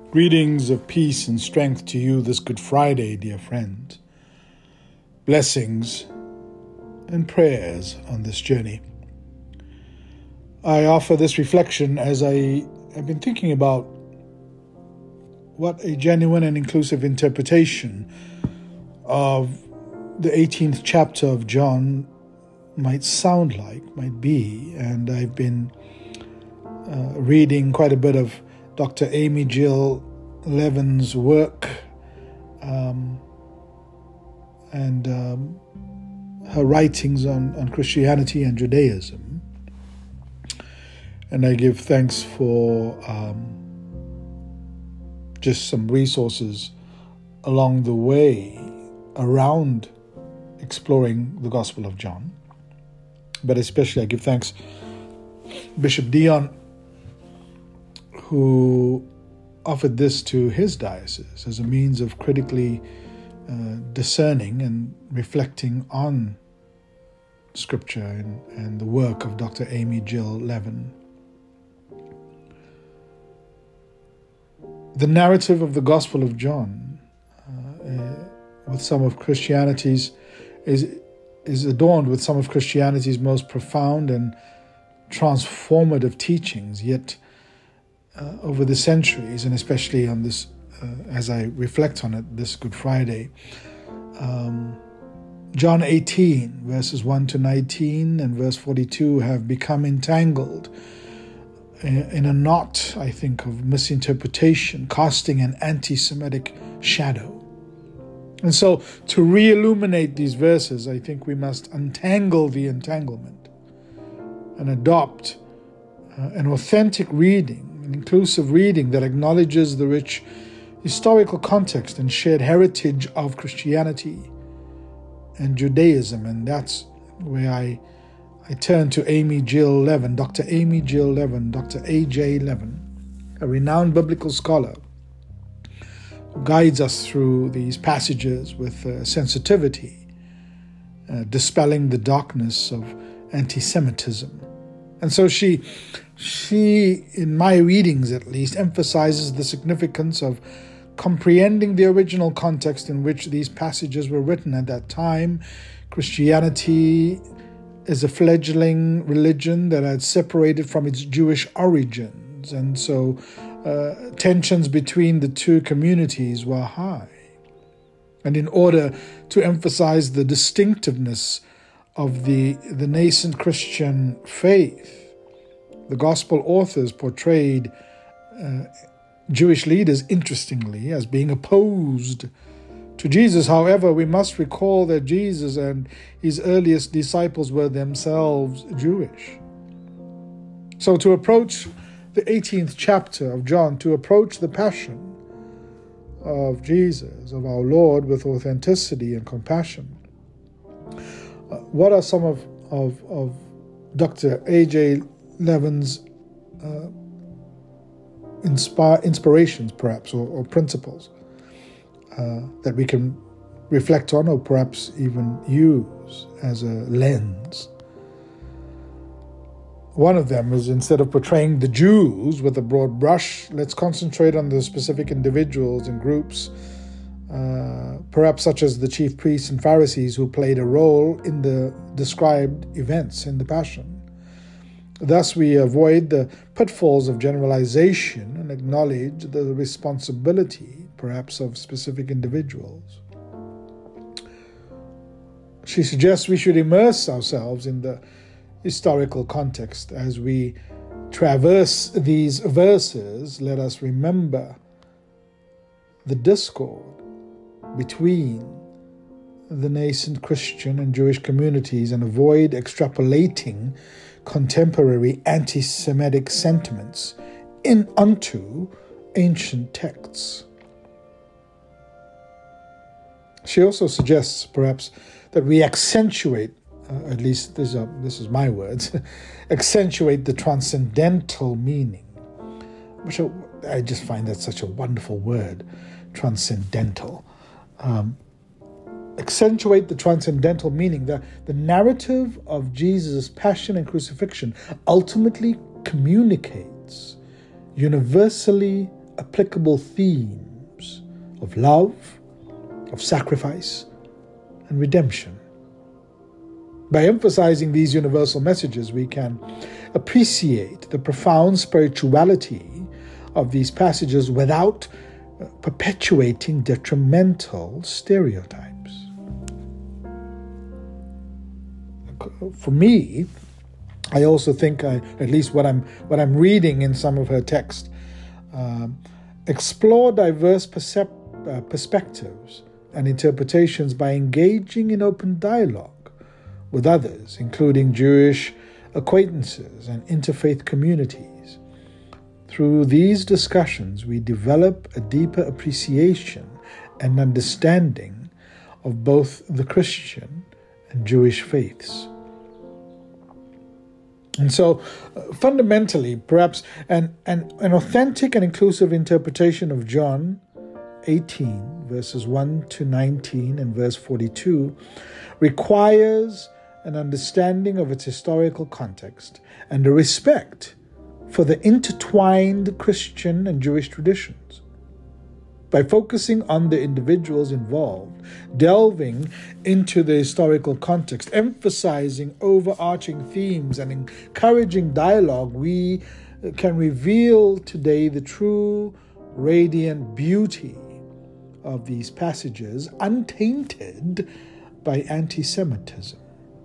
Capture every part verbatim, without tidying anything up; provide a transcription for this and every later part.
Greetings of peace and strength to you this Good Friday, dear friend. Blessings and prayers on this journey. I offer this reflection as I have been thinking about what a genuine and inclusive interpretation of the eighteenth chapter of John might sound like, might be. And I've been uh, reading quite a bit of Doctor Amy Jill Levin's work um, and um, her writings on, on Christianity and Judaism. And I give thanks for um, just some resources along the way around exploring the Gospel of John. But especially I give thanks Bishop Dion, who offered this to his diocese as a means of critically uh, discerning and reflecting on Scripture and, and the work of Doctor Amy Jill Levin. The narrative of the Gospel of John, uh, uh, with some of Christianity's, is is adorned with some of Christianity's most profound and transformative teachings, yet Uh, over the centuries, and especially on this, uh, as I reflect on it this Good Friday, um, John eighteen, verses one to nineteen and verse forty-two have become entangled in, in a knot, I think, of misinterpretation, casting an anti-Semitic shadow. And so, to re-illuminate these verses, I think we must untangle the entanglement and adopt uh, an authentic reading, an inclusive reading that acknowledges the rich historical context and shared heritage of Christianity and Judaism. And that's where I I turn to Amy Jill Levin, Doctor Amy Jill Levin, Doctor A J Levin, a renowned biblical scholar who guides us through these passages with uh, sensitivity, uh, dispelling the darkness of anti-Semitism. And so she, she, in my readings at least, emphasizes the significance of comprehending the original context in which these passages were written at that time. Christianity is a fledgling religion that had separated from its Jewish origins, and so uh, tensions between the two communities were high. And in order to emphasize the distinctiveness of the, the nascent Christian faith, the gospel authors portrayed uh, Jewish leaders, interestingly, as being opposed to Jesus. However, we must recall that Jesus and his earliest disciples were themselves Jewish. So to approach the eighteenth chapter of John, to approach the passion of Jesus, of our Lord, with authenticity and compassion, uh, what are some of, of, of Doctor A J Levin's uh, inspire, inspirations, perhaps, or, or principles uh, that we can reflect on, or perhaps even use as a lens? One of them is, instead of portraying the Jews with a broad brush, let's concentrate on the specific individuals and groups, uh, perhaps such as the chief priests and Pharisees who played a role in the described events in the Passion. Thus, we avoid the pitfalls of generalization and acknowledge the responsibility, perhaps, of specific individuals. She suggests we should immerse ourselves in the historical context. As we traverse these verses, let us remember the discord between the nascent Christian and Jewish communities and avoid extrapolating contemporary anti-Semitic sentiments in unto ancient texts. She also suggests, perhaps, that we accentuate, uh, at least this, uh, this is my words, accentuate the transcendental meaning, which I, I just find that such a wonderful word, transcendental. Um, accentuate the transcendental meaning, that the narrative of Jesus' passion and crucifixion ultimately communicates universally applicable themes of love, of sacrifice, and redemption. By emphasizing these universal messages, we can appreciate the profound spirituality of these passages without perpetuating detrimental stereotypes. For me, I also think, I, at least what I'm what I'm reading in some of her text, um, explore diverse percep- uh, perspectives and interpretations by engaging in open dialogue with others, including Jewish acquaintances and interfaith communities. Through these discussions, we develop a deeper appreciation and understanding of both the Christian and Jewish faiths. And so, uh, fundamentally, perhaps an, an, an authentic and inclusive interpretation of John eighteen, verses one to nineteen and verse forty-two, requires an understanding of its historical context and a respect for the intertwined Christian and Jewish traditions. By focusing on the individuals involved, delving into the historical context, emphasizing overarching themes, and encouraging dialogue, we can reveal today the true radiant beauty of these passages, untainted by anti-Semitism.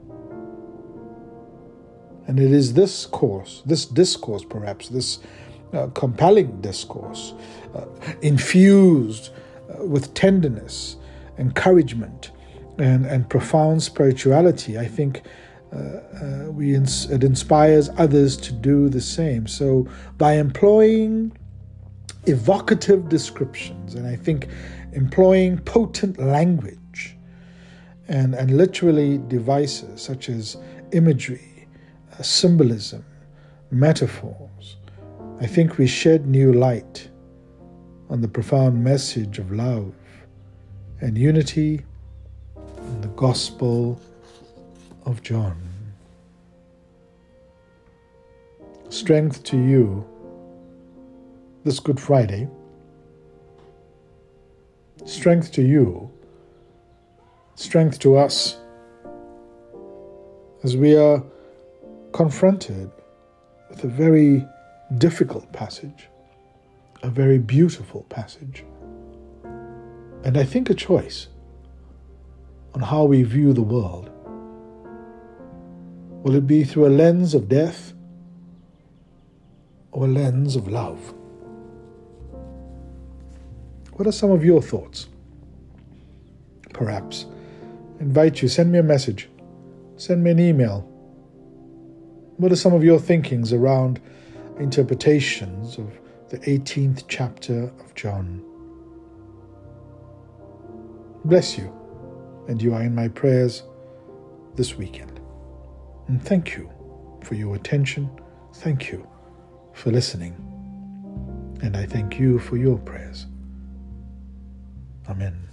And it is this course, this discourse perhaps, this uh, compelling discourse, uh, infused uh, with tenderness, encouragement, and, and profound spirituality, I think uh, uh, we ins- it inspires others to do the same. So by employing evocative descriptions, and I think employing potent language and, and literally devices such as imagery, symbolism, metaphors, I think we shed new light on the profound message of love and unity in the Gospel of John. Strength to you this Good Friday. Strength to you. Strength to us as we are confronted with a very difficult passage, a very beautiful passage, and I think a choice on how we view the world. Will it be through a lens of death or a lens of love? What are some of your thoughts? Perhaps invite you, send me a message, send me an email. What are some of your thinkings around interpretations of the eighteenth chapter of John? Bless you, and you are in my prayers this weekend. And thank you for your attention. Thank you for listening. And I thank you for your prayers. Amen.